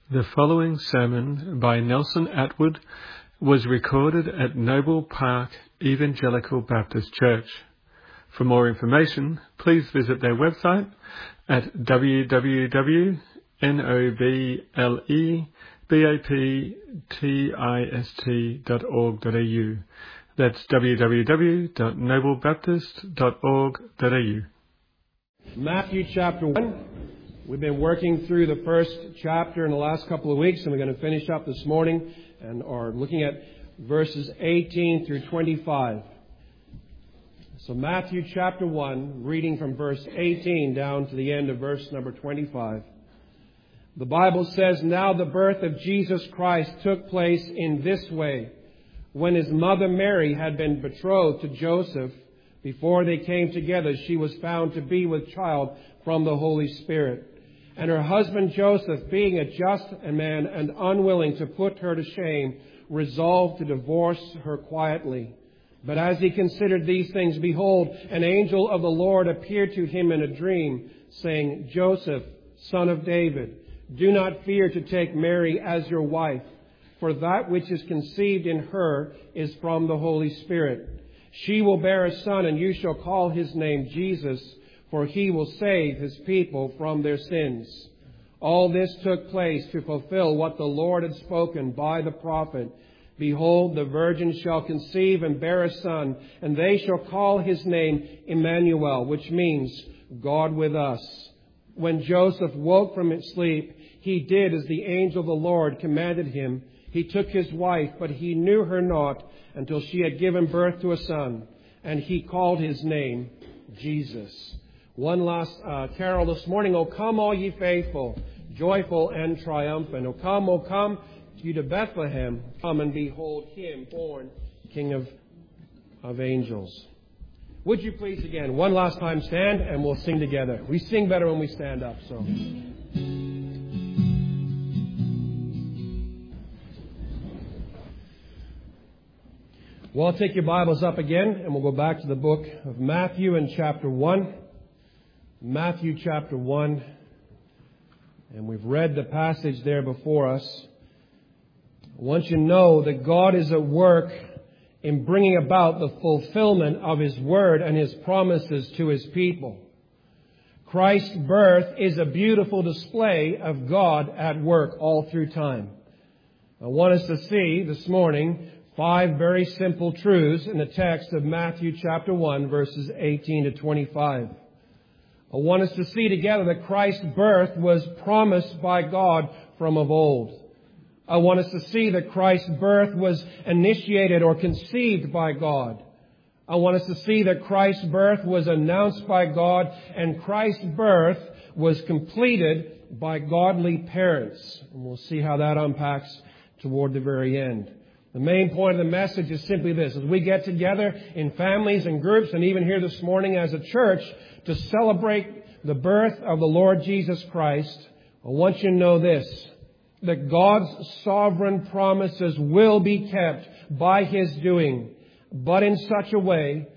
The following sermon by Nelson Atwood was recorded at Noble Park Evangelical Baptist Church. For more information, please visit their website at www.noblebaptist.org.au. That's www.noblebaptist.org.au. Matthew chapter 1. We've been working through the first chapter in the last couple of weeks, and we're going to finish up this morning and are looking at verses 18 through 25. So Matthew chapter 1, reading from verse 18 down to the end of verse number 25. The Bible says, "Now the birth of Jesus Christ took place in this way. When his mother Mary had been betrothed to Joseph, before they came together, she was found to be with child from the Holy Spirit. And her husband Joseph, being a just man and unwilling to put her to shame, resolved to divorce her quietly. But as he considered these things, behold, an angel of the Lord appeared to him in a dream, saying, 'Joseph, son of David, do not fear to take Mary as your wife, for that which is conceived in her is from the Holy Spirit. She will bear a son, and you shall call his name Jesus, for he will save his people from their sins.' All this took place to fulfill what the Lord had spoken by the prophet. 'Behold, the virgin shall conceive and bear a son, and they shall call his name Emmanuel,' which means God with us. When Joseph woke from his sleep, he did as the angel of the Lord commanded him. He took his wife, but he knew her not until she had given birth to a son, and he called his name Jesus." One last carol this morning. "O come, all ye faithful, joyful and triumphant. O come you to Bethlehem. Come and behold him born, King of angels." Would you please again, one last time, stand and we'll sing together. We sing better when we stand up, so. Well, take your Bibles up again and we'll go back to the book of Matthew in chapter 1. Matthew chapter 1. And we've read the passage there before us. I want you to know that God is at work in bringing about the fulfillment of His Word and His promises to His people. Christ's birth is a beautiful display of God at work all through time. I want us to see this morning 5 very simple truths in the text of Matthew chapter 1, verses 18 to 25. I want us to see together that Christ's birth was promised by God from of old. I want us to see that Christ's birth was initiated or conceived by God. I want us to see that Christ's birth was announced by God, and Christ's birth was completed by godly parents. And we'll see how that unpacks toward the very end. The main point of the message is simply this. As we get together in families and groups, and even here this morning as a church, to celebrate the birth of the Lord Jesus Christ, I want you to know this, that God's sovereign promises will be kept by His doing, but in such a way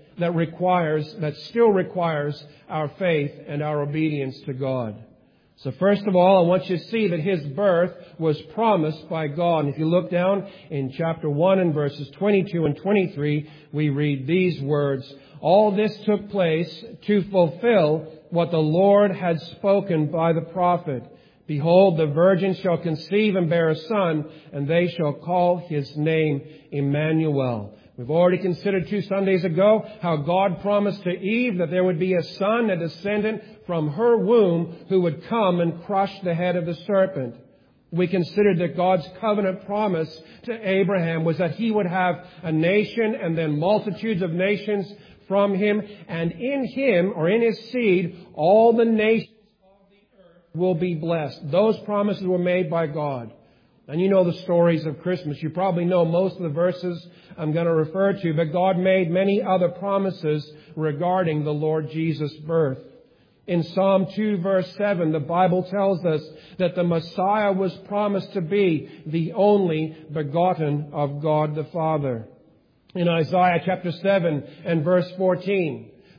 that still requires our faith and our obedience to God. So first of all, I want you to see that His birth was promised by God. And if you look down in chapter 1 and verses 22 and 23, we read these words, "All this took place to fulfill what the Lord had spoken by the prophet. Behold, the virgin shall conceive and bear a son, and they shall call his name Emmanuel." We've already considered 2 Sundays ago how God promised to Eve that there would be a son, a descendant from her womb who would come and crush the head of the serpent. We considered that God's covenant promise to Abraham was that he would have a nation and then multitudes of nations from him, and in him, or in his seed, all the nations of the earth will be blessed. Those promises were made by God. And you know the stories of Christmas. You probably know most of the verses I'm going to refer to, but God made many other promises regarding the Lord Jesus' birth. In Psalm 2 verse 7, the Bible tells us that the Messiah was promised to be the only begotten of God the Father. In Isaiah chapter 7 and verse 14,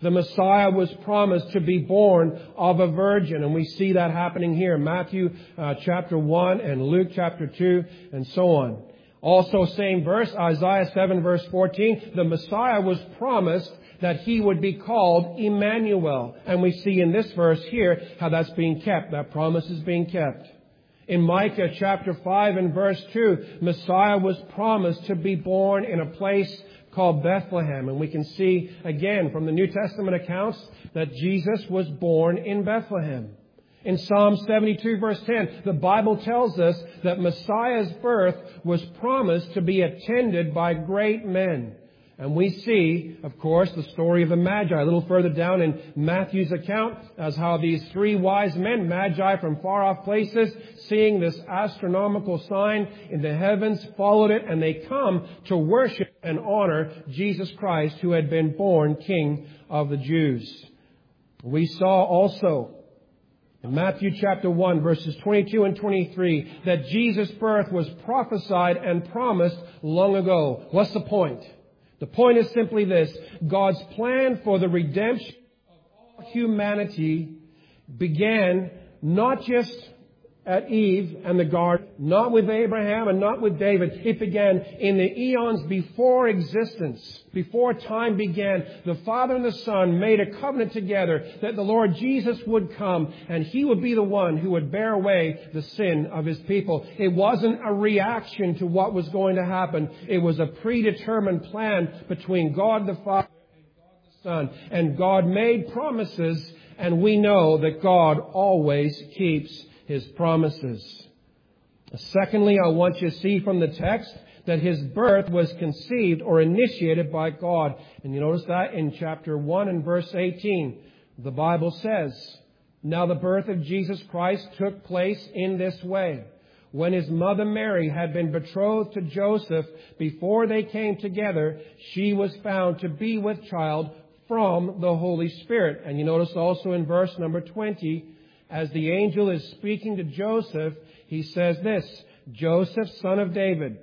The Messiah was promised to be born of a virgin, and we see that happening here. Matthew chapter 1 and Luke chapter 2 and so on. Also same verse, Isaiah 7 verse 14, the Messiah was promised that He would be called Emmanuel. And we see in this verse here how that's being kept. That promise is being kept. In Micah chapter 5 and verse 2, Messiah was promised to be born in a place called Bethlehem. And we can see again from the New Testament accounts that Jesus was born in Bethlehem. In Psalm 72 verse 10, the Bible tells us that Messiah's birth was promised to be attended by great men. And we see, of course, the story of the Magi a little further down in Matthew's account as how these three wise men, Magi from far off places, seeing this astronomical sign in the heavens, followed it, and they come to worship and honor Jesus Christ, who had been born King of the Jews. We saw also in Matthew chapter 1, verses 22 and 23, that Jesus' birth was prophesied and promised long ago. What's the point? The point is simply this. God's plan for the redemption of all humanity began not just at Eve and the garden, not with Abraham and not with David. It began in the eons before existence, before time began. The Father and the Son made a covenant together that the Lord Jesus would come and He would be the one who would bear away the sin of His people. It wasn't a reaction to what was going to happen. It was a predetermined plan between God the Father and God the Son. And God made promises, and we know that God always keeps His promises. Secondly, I want you to see from the text that His birth was conceived or initiated by God. And you notice that in chapter 1 and verse 18. The Bible says, "Now the birth of Jesus Christ took place in this way. When His mother Mary had been betrothed to Joseph, before they came together, she was found to be with child from the Holy Spirit." And you notice also in verse number 20, as the angel is speaking to Joseph, he says this, "Joseph, son of David,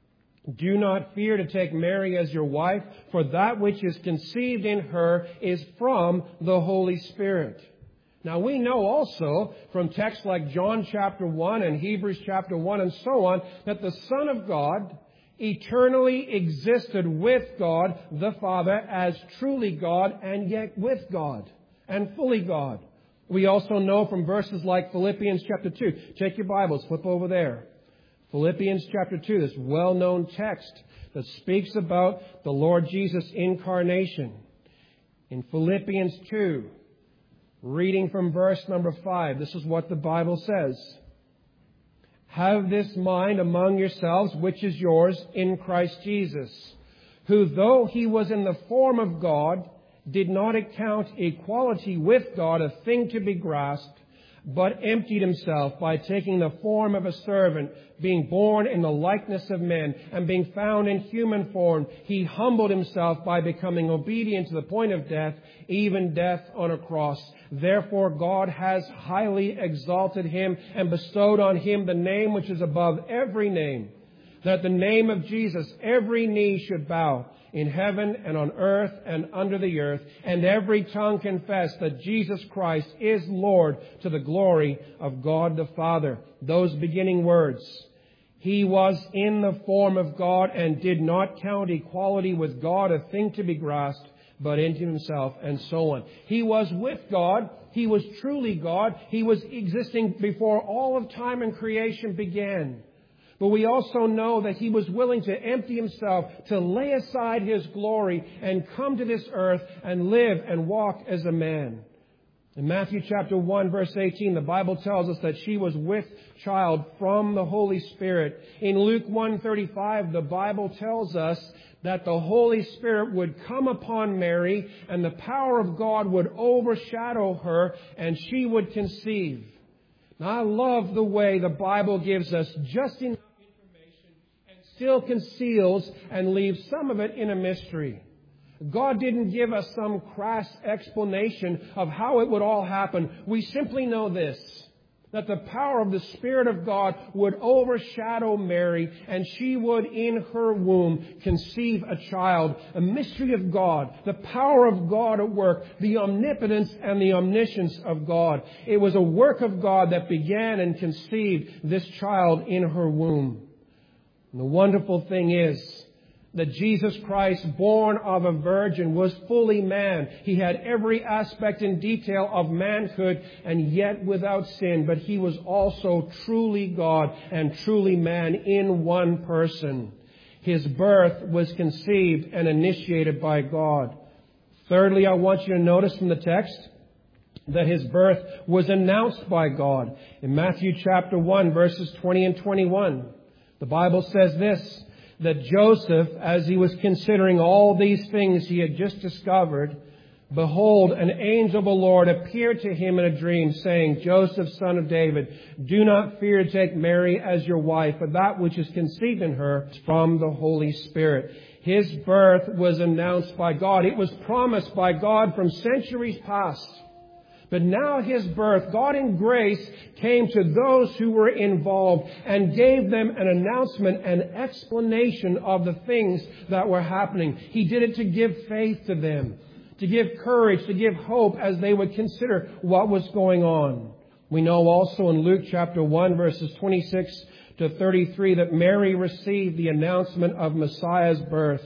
do not fear to take Mary as your wife, for that which is conceived in her is from the Holy Spirit." Now we know also from texts like John chapter 1 and Hebrews chapter 1 and so on, that the Son of God eternally existed with God the Father as truly God and yet with God and fully God. We also know from verses like Philippians chapter 2. Take your Bibles, flip over there. Philippians chapter 2, this well-known text that speaks about the Lord Jesus' incarnation. In Philippians 2, reading from verse number 5, this is what the Bible says. "Have this mind among yourselves, which is yours in Christ Jesus, who though He was in the form of God, did not account equality with God a thing to be grasped, but emptied Himself by taking the form of a servant, being born in the likeness of men, and being found in human form, He humbled Himself by becoming obedient to the point of death, even death on a cross. Therefore God has highly exalted Him and bestowed on Him the name which is above every name, that the name of Jesus every knee should bow, in heaven and on earth and under the earth, and every tongue confess that Jesus Christ is Lord, to the glory of God the Father." Those beginning words. "He was in the form of God and did not count equality with God a thing to be grasped, but emptied Himself," and so on. He was with God. He was truly God. He was existing before all of time and creation began. But we also know that He was willing to empty Himself, to lay aside His glory and come to this earth and live and walk as a man. In Matthew chapter 1 verse 18, the Bible tells us that she was with child from the Holy Spirit. In Luke 1:35, the Bible tells us that the Holy Spirit would come upon Mary and the power of God would overshadow her and she would conceive. Now, I love the way the Bible gives us just enough information and still conceals and leaves some of it in a mystery. God didn't give us some crass explanation of how it would all happen. We simply know this, that the power of the Spirit of God would overshadow Mary, and she would in her womb conceive a child. A mystery of God, the power of God at work, the omnipotence and the omniscience of God. It was a work of God that began and conceived this child in her womb. And the wonderful thing is that Jesus Christ, born of a virgin, was fully man. He had every aspect and detail of manhood and yet without sin. But He was also truly God and truly man in one person. His birth was conceived and initiated by God. Thirdly, I want you to notice from the text that His birth was announced by God. In Matthew chapter 1, verses 20 and 21, the Bible says this, that Joseph, as he was considering all these things he had just discovered, behold, an angel of the Lord appeared to him in a dream, saying, Joseph, son of David, do not fear to take Mary as your wife, for that which is conceived in her is from the Holy Spirit. His birth was announced by God. It was promised by God from centuries past. But now His birth, God in grace, came to those who were involved and gave them an announcement, an explanation of the things that were happening. He did it to give faith to them, to give courage, to give hope as they would consider what was going on. We know also in Luke chapter 1, verses 26 to 33, that Mary received the announcement of Messiah's birth.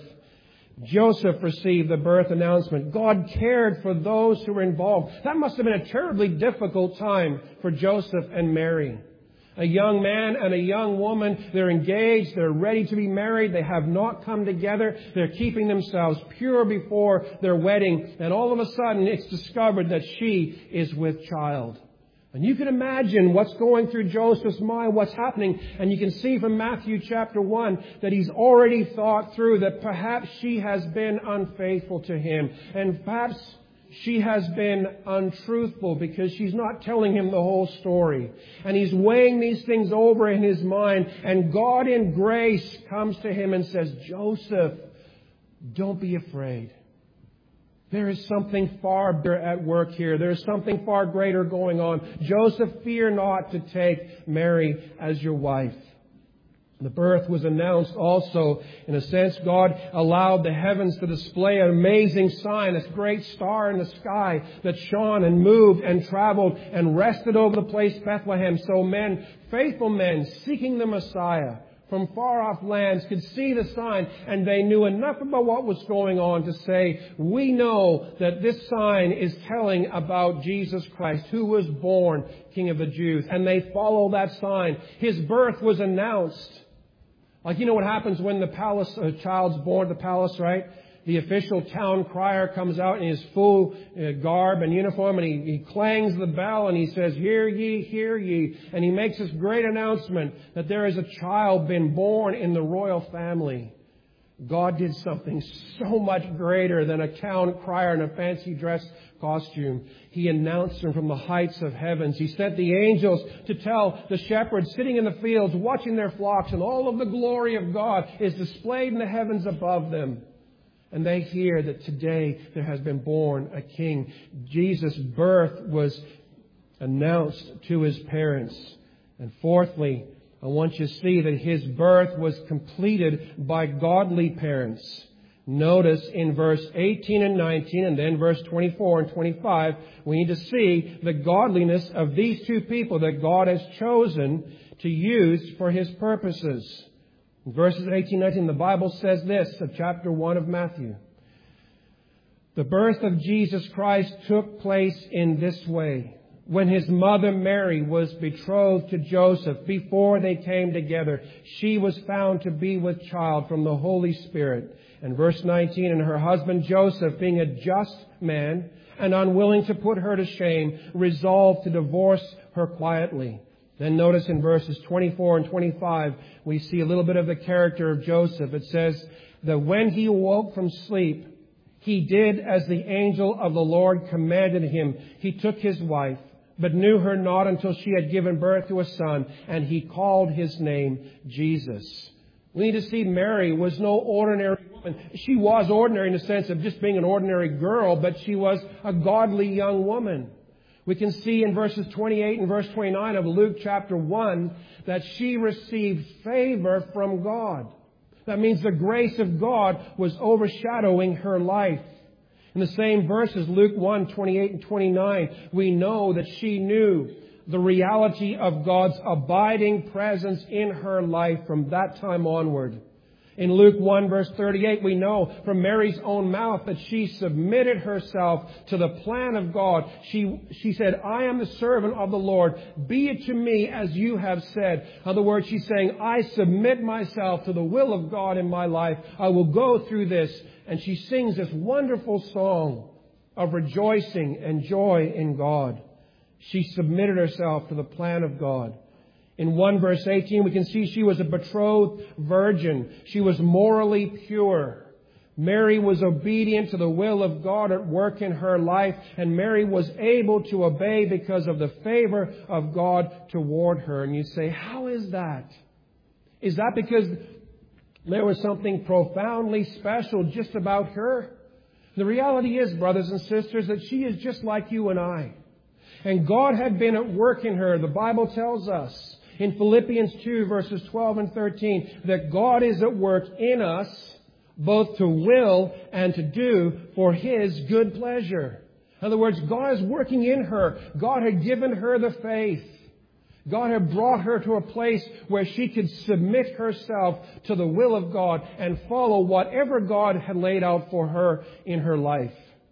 Joseph received the birth announcement. God cared for those who were involved. That must have been a terribly difficult time for Joseph and Mary. A young man and a young woman, they're engaged, they're ready to be married, they have not come together, they're keeping themselves pure before their wedding, and all of a sudden it's discovered that she is with child. And you can imagine what's going through Joseph's mind, what's happening. And you can see from Matthew chapter 1 that he's already thought through that perhaps she has been unfaithful to him. And perhaps she has been untruthful because she's not telling him the whole story. And he's weighing these things over in his mind. And God in grace comes to him and says, Joseph, don't be afraid. There is something far bigger at work here. There is something far greater going on. Joseph, fear not to take Mary as your wife. The birth was announced also. In a sense, God allowed the heavens to display an amazing sign, a great star in the sky that shone and moved and traveled and rested over the place Bethlehem. So men, faithful men, seeking the Messiah from far-off lands could see the sign, and they knew enough about what was going on to say, we know that this sign is telling about Jesus Christ, who was born King of the Jews. And they follow that sign. His birth was announced. Like, you know what happens when a child's born at the palace, right? The official town crier comes out in his full garb and uniform, and he clangs the bell and he says, hear ye, hear ye. And he makes this great announcement that there is a child been born in the royal family. God did something so much greater than a town crier in a fancy dress costume. He announced him from the heights of heavens. He sent the angels to tell the shepherds sitting in the fields, watching their flocks, and all of the glory of God is displayed in the heavens above them. And they hear that today there has been born a king. Jesus' birth was announced to his parents. And fourthly, I want you to see that his birth was completed by godly parents. Notice in verse 18 and 19 and then verse 24 and 25, we need to see the godliness of these two people that God has chosen to use for His purposes. In verses 18 and 19, the Bible says this of chapter 1 of Matthew. The birth of Jesus Christ took place in this way. When His mother Mary was betrothed to Joseph, before they came together, she was found to be with child from the Holy Spirit. And verse 19, and her husband Joseph, being a just man and unwilling to put her to shame, resolved to divorce her quietly. Then notice in verses 24 and 25, we see a little bit of the character of Joseph. It says that when he awoke from sleep, he did as the angel of the Lord commanded him. He took his wife, but knew her not until she had given birth to a son, and he called his name Jesus. We need to see Mary was no ordinary woman. She was ordinary in the sense of just being an ordinary girl, but she was a godly young woman. We can see in verses 28 and verse 29 of Luke chapter 1 that she received favor from God. That means the grace of God was overshadowing her life. In the same verses, Luke 1, 28 and 29, we know that she knew the reality of God's abiding presence in her life from that time onward. In Luke 1 verse 38, we know from Mary's own mouth that she submitted herself to the plan of God. She said, I am the servant of the Lord. Be it to me as you have said. In other words, she's saying, I submit myself to the will of God in my life. I will go through this. And she sings this wonderful song of rejoicing and joy in God. She submitted herself to the plan of God. In 1 verse 18, we can see she was a betrothed virgin. She was morally pure. Mary was obedient to the will of God at work in her life, and Mary was able to obey because of the favor of God toward her. And you say, how is that? Is that because there was something profoundly special just about her? The reality is, brothers and sisters, that she is just like you and I. And God had been at work in her. The Bible tells us in Philippians 2 verses 12 and 13 that God is at work in us both to will and to do for His good pleasure. In other words, God is working in her. God had given her the faith. God had brought her to a place where she could submit herself to the will of God and follow whatever God had laid out for her in her life.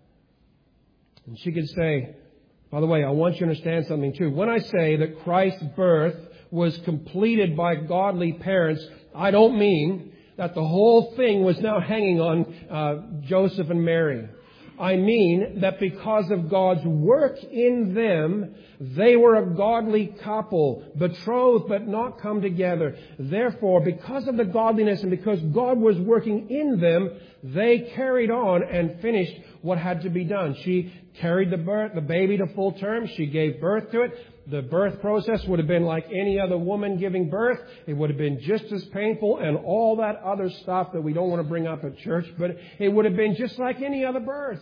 And she could say, by the way, I want you to understand something too. When I say that Christ's birth was completed by godly parents, I don't mean that the whole thing was now hanging on Joseph and Mary. I mean that because of God's work in them, they were a godly couple, betrothed but not come together. Therefore, because of the godliness and because God was working in them, they carried on and finished what had to be done. She carried the baby to full term. She gave birth to it. The birth process would have been like any other woman giving birth. It would have been just as painful and all that other stuff that we don't want to bring up at church, but it would have been just like any other birth.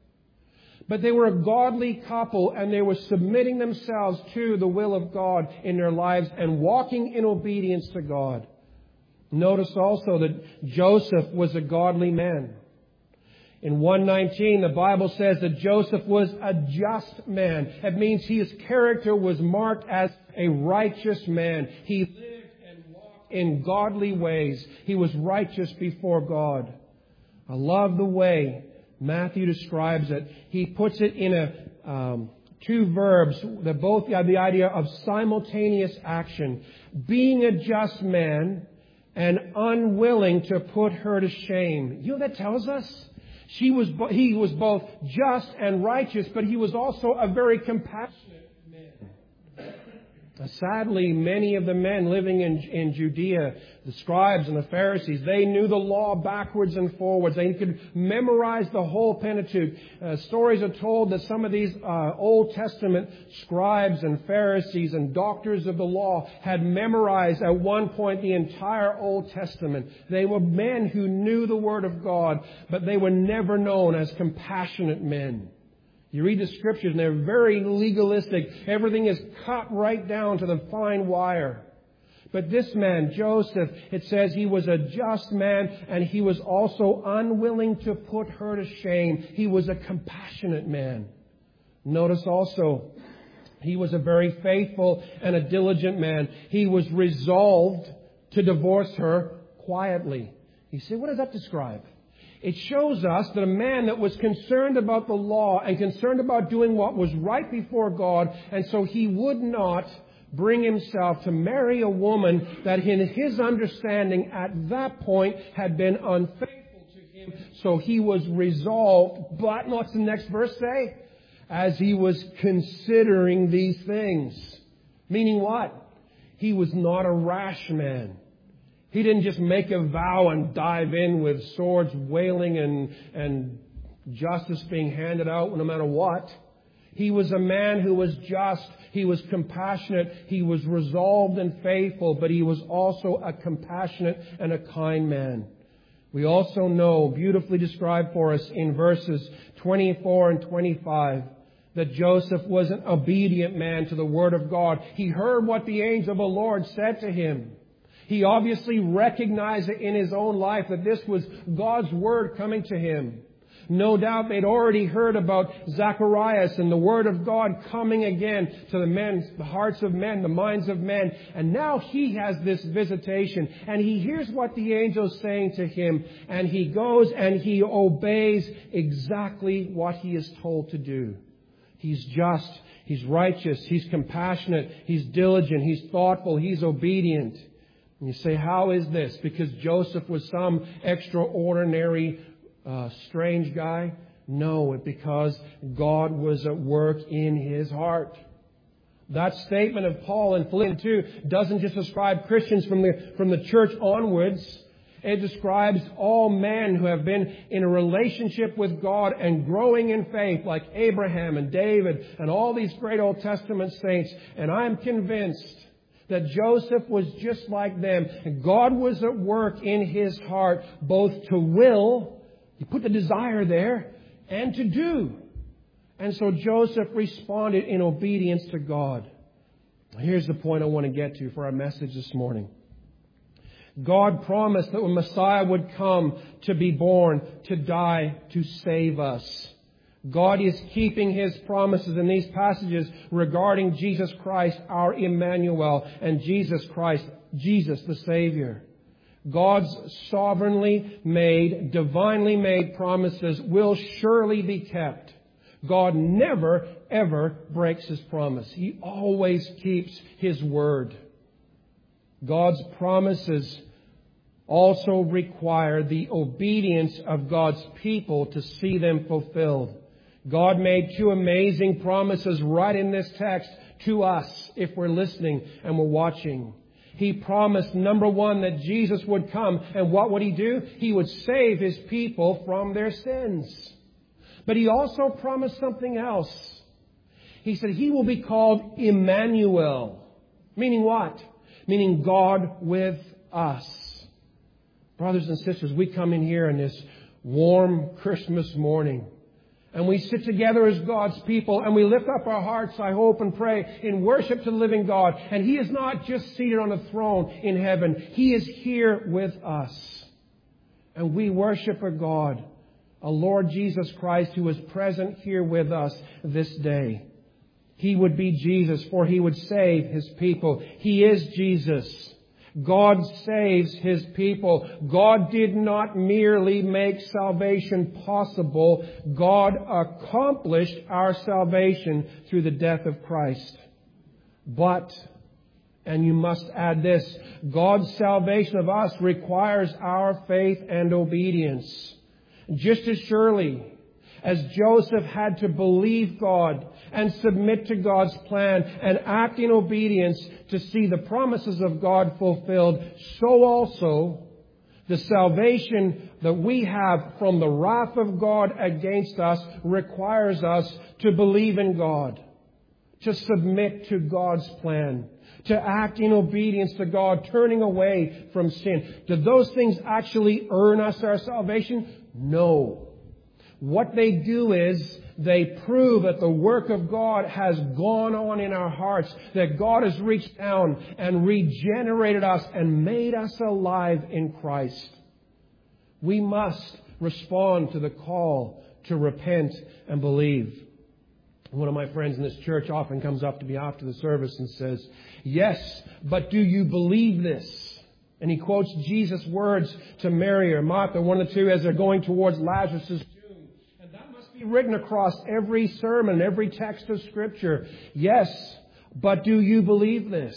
But they were a godly couple and they were submitting themselves to the will of God in their lives and walking in obedience to God. Notice also that Joseph was a godly man. In 1:19, the Bible says that Joseph was a just man. It means his character was marked as a righteous man. He lived and walked in godly ways. He was righteous before God. I love the way Matthew describes it. He puts it in two verbs that both have the idea of simultaneous action. Being a just man and unwilling to put her to shame. You know what that tells us? He was both just and righteous, but he was also a very compassionate man. Sadly, many of the men living in Judea, the scribes and the Pharisees, they knew the law backwards and forwards. They could memorize the whole Pentateuch. Stories are told that some of these Old Testament scribes and Pharisees and doctors of the law had memorized at one point the entire Old Testament. They were men who knew the Word of God, but they were never known as compassionate men. You read the Scriptures and they're very legalistic. Everything is cut right down to the fine wire. But this man, Joseph, it says he was a just man and he was also unwilling to put her to shame. He was a compassionate man. Notice also, he was a very faithful and a diligent man. He was resolved to divorce her quietly. You say, what does that describe? It shows us that a man that was concerned about the law and concerned about doing what was right before God, and so he would not bring himself to marry a woman that in his understanding at that point had been unfaithful to him. So he was resolved, but what's the next verse say? As he was considering these things. Meaning what? He was not a rash man. He didn't just make a vow and dive in with swords wailing and justice being handed out no matter what. He was a man who was just. He was compassionate. He was resolved and faithful, but he was also a compassionate and a kind man. We also know, beautifully described for us in verses 24 and 25, that Joseph was an obedient man to the Word of God. He heard what the angel of the Lord said to him. He obviously recognized it in his own life that this was God's Word coming to him. No doubt they'd already heard about Zacharias and the Word of God coming again to the hearts of men, the minds of men. And now he has this visitation and he hears what the angel's saying to him. And he goes and he obeys exactly what he is told to do. He's just, he's righteous, he's compassionate, he's diligent, he's thoughtful, he's obedient. And you say, how is this? Because Joseph was some extraordinary strange guy? No, because God was at work in his heart. That statement of Paul in Philippians 2 doesn't just describe Christians from the church onwards. It describes all men who have been in a relationship with God and growing in faith, like Abraham and David and all these great Old Testament saints. And I'm convinced that Joseph was just like them. And God was at work in his heart, both to will, he put the desire there, and to do. And so Joseph responded in obedience to God. Here's the point I want to get to for our message this morning. God promised that when Messiah would come to be born, to die, to save us. God is keeping His promises in these passages regarding Jesus Christ, our Emmanuel, and Jesus Christ, Jesus the Savior. God's sovereignly made, divinely made promises will surely be kept. God never, ever breaks His promise. He always keeps His word. God's promises also require the obedience of God's people to see them fulfilled. God made two amazing promises right in this text to us if we're listening and we're watching. He promised, number one, that Jesus would come. And what would He do? He would save His people from their sins. But He also promised something else. He said He will be called Emmanuel. Meaning what? Meaning God with us. Brothers and sisters, we come in here on this warm Christmas morning. And we sit together as God's people and we lift up our hearts, I hope and pray, in worship to the living God. And He is not just seated on a throne in heaven. He is here with us. And we worship a God, a Lord Jesus Christ, who is present here with us this day. He would be Jesus, for He would save His people. He is Jesus. God saves His people. God did not merely make salvation possible. God accomplished our salvation through the death of Christ. But, and you must add this, God's salvation of us requires our faith and obedience. Just as surely as Joseph had to believe God and submit to God's plan and act in obedience to see the promises of God fulfilled, so also the salvation that we have from the wrath of God against us requires us to believe in God, to submit to God's plan, to act in obedience to God, turning away from sin. Do those things actually earn us our salvation? No. What they do is they prove that the work of God has gone on in our hearts, that God has reached down and regenerated us and made us alive in Christ. We must respond to the call to repent and believe. One of my friends in this church often comes up to me after the service and says, "Yes, but do you believe this?" And he quotes Jesus' words to Mary or Martha, one of the two, as they're going towards Lazarus' be written across every sermon, every text of Scripture. Yes, but do you believe this?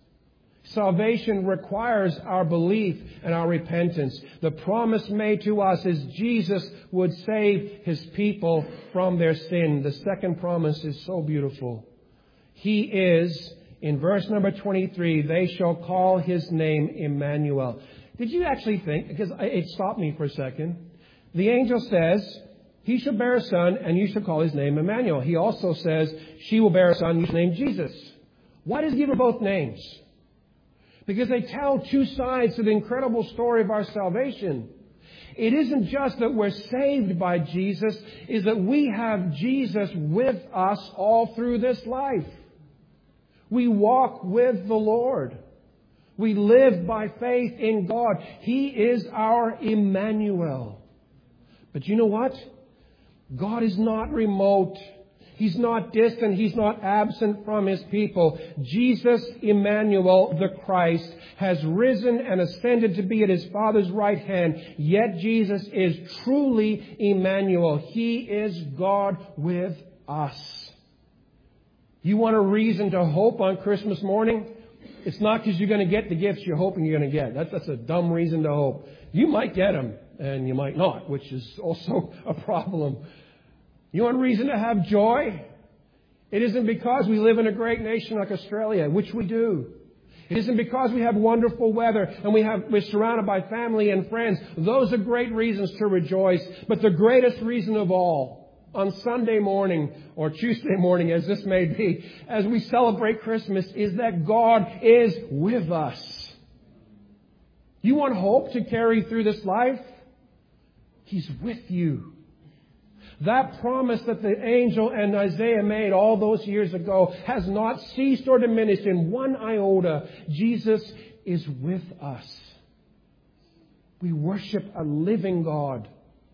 Salvation requires our belief and our repentance. The promise made to us is Jesus would save His people from their sin. The second promise is so beautiful. He is, in verse number 23, they shall call His name Emmanuel. Did you actually think, because it stopped me for a second, the angel says, He shall bear a son, and you shall call his name Emmanuel. He also says, she will bear a son, you shall name Jesus. Why does He give her both names? Because they tell two sides to the incredible story of our salvation. It isn't just that we're saved by Jesus, it's that we have Jesus with us all through this life. We walk with the Lord. We live by faith in God. He is our Emmanuel. But you know what? God is not remote. He's not distant. He's not absent from His people. Jesus, Emmanuel, the Christ, has risen and ascended to be at His Father's right hand. Yet Jesus is truly Emmanuel. He is God with us. You want a reason to hope on Christmas morning? It's not because you're going to get the gifts you're hoping you're going to get. That's a dumb reason to hope. You might get them, and you might not, which is also a problem. You want a reason to have joy? It isn't because we live in a great nation like Australia, which we do. It isn't because we have wonderful weather and we're surrounded by family and friends. Those are great reasons to rejoice. But the greatest reason of all, on Sunday morning or Tuesday morning, as this may be, as we celebrate Christmas, is that God is with us. You want hope to carry through this life? He's with you. That promise that the angel and Isaiah made all those years ago has not ceased or diminished in one iota. Jesus is with us. We worship a living God.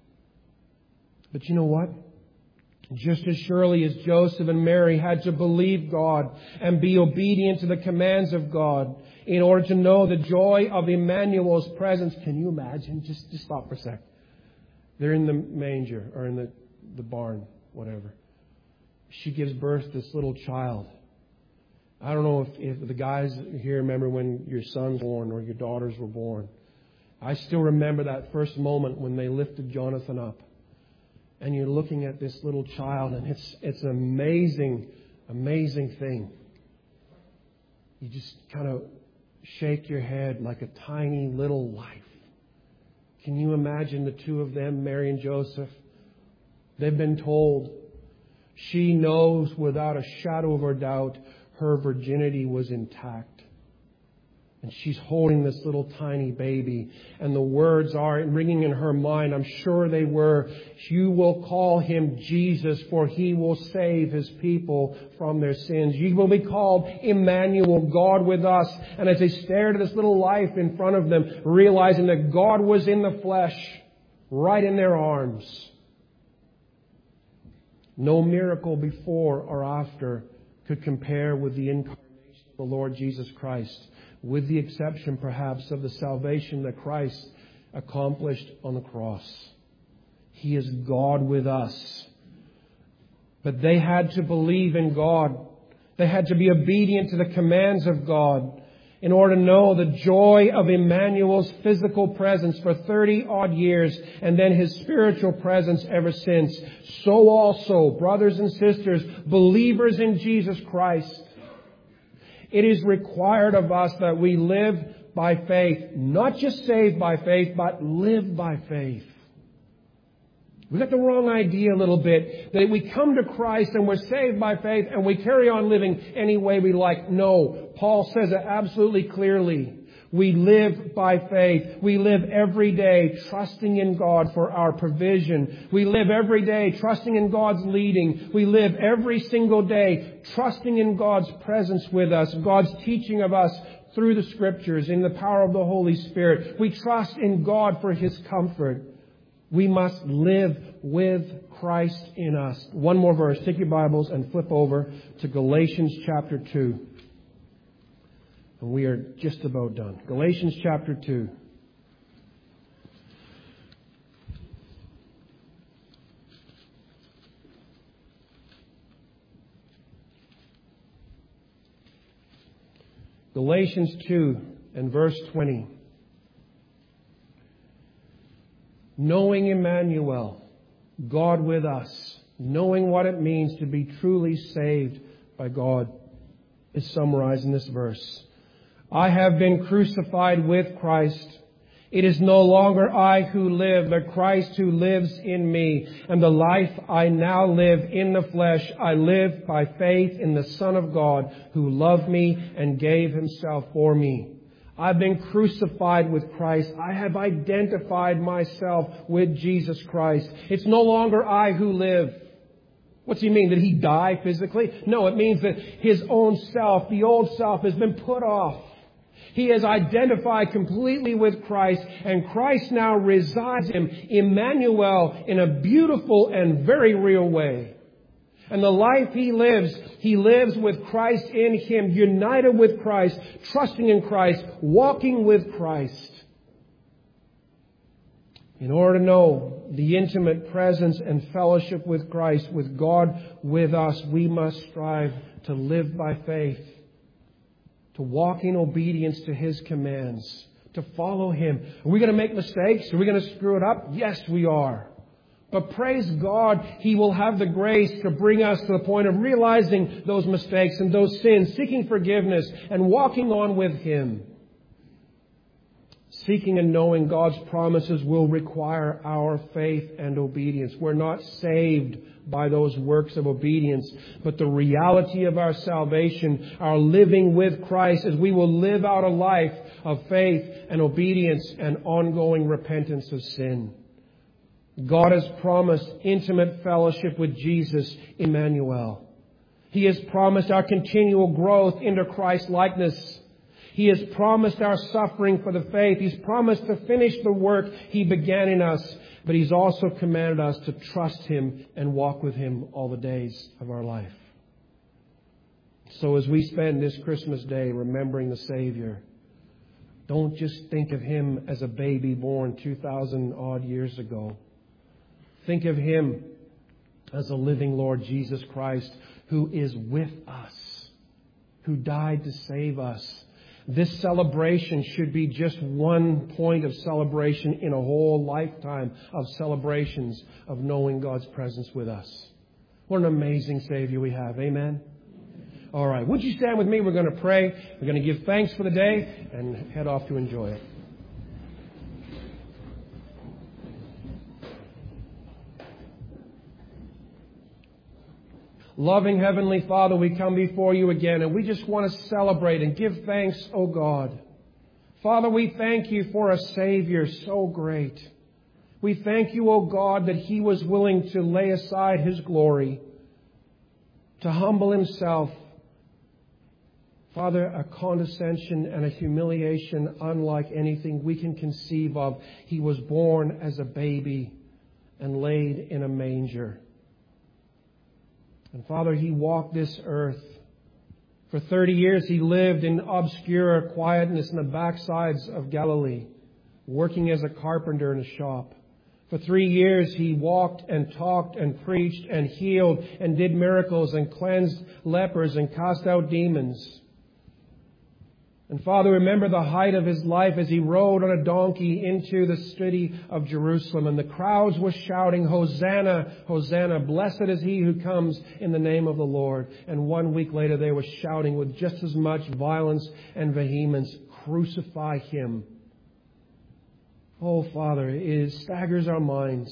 But you know what? Just as surely as Joseph and Mary had to believe God and be obedient to the commands of God in order to know the joy of Emmanuel's presence. Can you imagine? Just stop for a sec. They're in the manger or in the barn, whatever. She gives birth to this little child. I don't know if the guys here remember when your son's born or your daughters were born. I still remember that first moment when they lifted Jonathan up. And you're looking at this little child, and it's an amazing, amazing thing. You just kind of shake your head like a tiny little life. Can you imagine the two of them, Mary and Joseph? They've been told. She knows without a shadow of a doubt her virginity was intact. And she's holding this little tiny baby. And the words are ringing in her mind. I'm sure they were. You will call Him Jesus, for He will save His people from their sins. You will be called Emmanuel, God with us. And as they stared at this little life in front of them, realizing that God was in the flesh, right in their arms. No miracle before or after could compare with the incarnation of the Lord Jesus Christ, with the exception perhaps of the salvation that Christ accomplished on the cross. He is God with us. But they had to believe in God. They had to be obedient to the commands of God in order to know the joy of Emmanuel's physical presence for 30-odd years and then His spiritual presence ever since. So also, brothers and sisters, believers in Jesus Christ, it is required of us that we live by faith. Not just saved by faith, but live by faith. We got the wrong idea a little bit that we come to Christ and we're saved by faith and we carry on living any way we like. No, Paul says it absolutely clearly. We live by faith. We live every day trusting in God for our provision. We live every day trusting in God's leading. We live every single day trusting in God's presence with us, God's teaching of us through the Scriptures, in the power of the Holy Spirit. We trust in God for His comfort. We must live with Christ in us. One more verse. Take your Bibles and flip over to Galatians chapter 2. And we are just about done. Galatians chapter 2. Galatians 2 and verse 20. Knowing Emmanuel, God with us, knowing what it means to be truly saved by God, is summarized in this verse. I have been crucified with Christ. It is no longer I who live, but Christ who lives in me. And the life I now live in the flesh, I live by faith in the Son of God who loved me and gave Himself for me. I've been crucified with Christ. I have identified myself with Jesus Christ. It's no longer I who live. What's he mean? Did he die physically? No, it means that his own self, the old self, has been put off. He has identified completely with Christ, and Christ now resides in him, Emmanuel, in a beautiful and very real way. And the life he lives with Christ in him, united with Christ, trusting in Christ, walking with Christ. In order to know the intimate presence and fellowship with Christ, with God with us, we must strive to live by faith, to walk in obedience to His commands, to follow Him. Are we going to make mistakes? Are we going to screw it up? Yes, we are. But praise God, He will have the grace to bring us to the point of realizing those mistakes and those sins, seeking forgiveness and walking on with Him. Seeking and knowing God's promises will require our faith and obedience. We're not saved by those works of obedience, but the reality of our salvation, our living with Christ, as we will live out a life of faith and obedience and ongoing repentance of sin. God has promised intimate fellowship with Jesus, Emmanuel. He has promised our continual growth into Christ-likeness. He has promised our suffering for the faith. He's promised to finish the work He began in us. But He's also commanded us to trust Him and walk with Him all the days of our life. So as we spend this Christmas day remembering the Savior, don't just think of Him as a baby born 2,000 odd years ago. Think of Him as a living Lord Jesus Christ who is with us, who died to save us. This celebration should be just one point of celebration in a whole lifetime of celebrations of knowing God's presence with us. What an amazing Savior we have. Amen? All right. Would you stand with me? We're going to pray. We're going to give thanks for the day and head off to enjoy it. Loving Heavenly Father, we come before You again, and we just want to celebrate and give thanks, O God. Father, we thank You for a Savior so great. We thank You, O God, that He was willing to lay aside His glory, to humble Himself. Father, a condescension and a humiliation unlike anything we can conceive of. He was born as a baby and laid in a manger. And Father, He walked this earth. For 30 years He lived in obscure quietness in the backsides of Galilee, working as a carpenter in a shop. For 3 years He walked and talked and preached and healed and did miracles and cleansed lepers and cast out demons. And Father, remember the height of His life as He rode on a donkey into the city of Jerusalem. And the crowds were shouting, Hosanna, Hosanna, blessed is He who comes in the name of the Lord. And 1 week later they were shouting with just as much violence and vehemence, crucify Him. Oh, Father, it staggers our minds.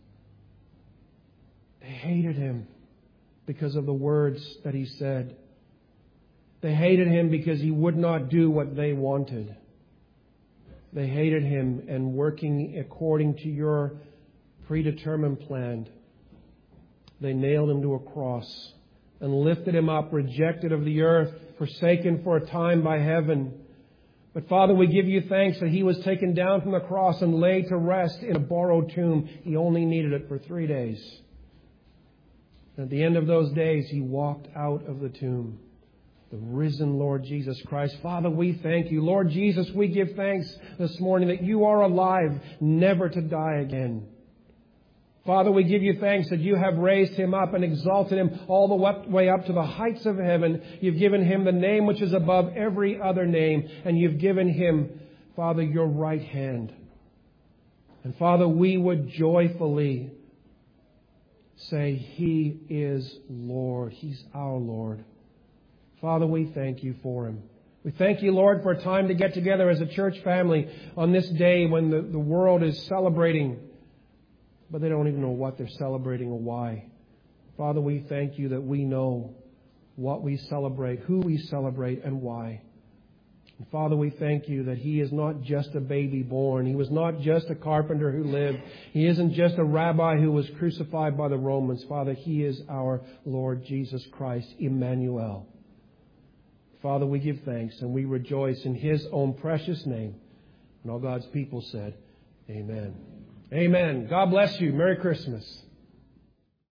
They hated Him because of the words that He said. They hated Him because He would not do what they wanted. They hated Him, and working according to Your predetermined plan, they nailed Him to a cross and lifted Him up, rejected of the earth, forsaken for a time by heaven. But Father, we give You thanks that He was taken down from the cross and laid to rest in a borrowed tomb. He only needed it for 3 days. At the end of those days, He walked out of the tomb. The risen Lord Jesus Christ. Father, we thank You. Lord Jesus, we give thanks this morning that You are alive, never to die again. Father, we give You thanks that You have raised Him up and exalted Him all the way up to the heights of heaven. You've given Him the name which is above every other name. And You've given Him, Father, Your right hand. And Father, we would joyfully say, He is Lord. He's our Lord. Father, we thank You for Him. We thank You, Lord, for a time to get together as a church family on this day when the world is celebrating, but they don't even know what they're celebrating or why. Father, we thank You that we know what we celebrate, who we celebrate, and why. And Father, we thank you that He is not just a baby born. He was not just a carpenter who lived. He isn't just a rabbi who was crucified by the Romans. Father, He is our Lord Jesus Christ, Emmanuel. Father, we give thanks and we rejoice in His own precious name. And all God's people said, Amen. Amen. God bless you. Merry Christmas.